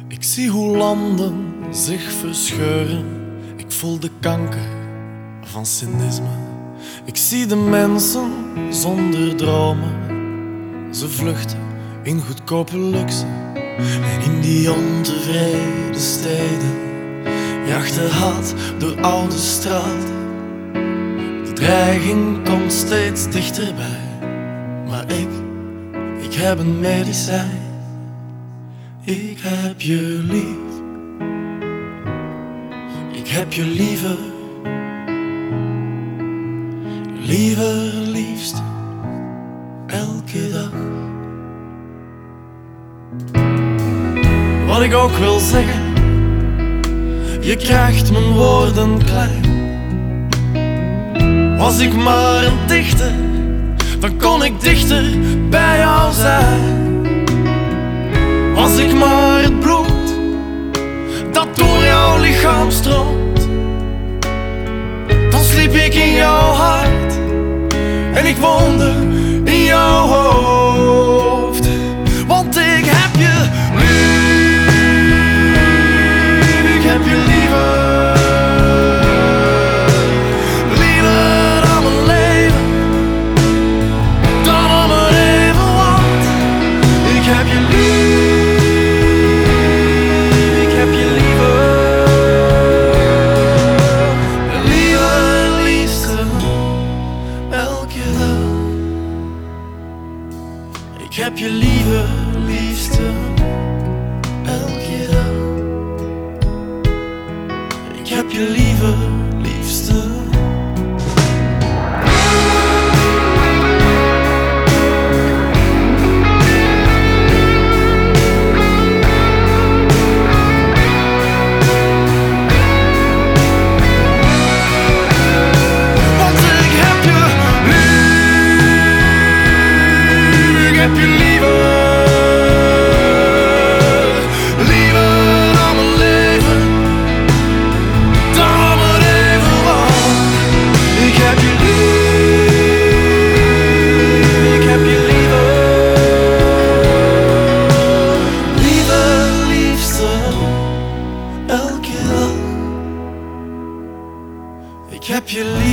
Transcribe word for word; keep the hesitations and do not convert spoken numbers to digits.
Ik zie hoe landen zich verscheuren. Ik voel de kanker van cynisme. Ik zie de mensen zonder dromen. Ze vluchten in goedkope luxe. En in die ontevreden steden jaagt de haat door oude straten. De dreiging komt steeds dichterbij. Maar ik, ik heb een medicijn. Ik heb je lief. Ik heb je liever. Liever, liefst, elke dag. Wat ik ook wil zeggen, je krijgt mijn woorden klein. Was ik maar een dichter, dan kon ik dichter bij jou zijn. Was ik maar het bloed dat door jouw lichaam stroomt, dan sliep ik in jouw hart en ik woonde in jouw hoofd. Want ik heb je lief, ik heb je liever. Liever dan mijn leven, dan al mijn leven, want ik heb je lief, ik heb je liever. Liever, liefste, elke dag. Ik heb je liever, liefste, elke dag. Ik heb je liever, liefste. Want ik heb je lief, ik heb je liever. Liever dan mijn leven, dan mijn leven, want ik heb je lief, ik heb je liever. Liever, liefste, elke dag. Ik heb je lief.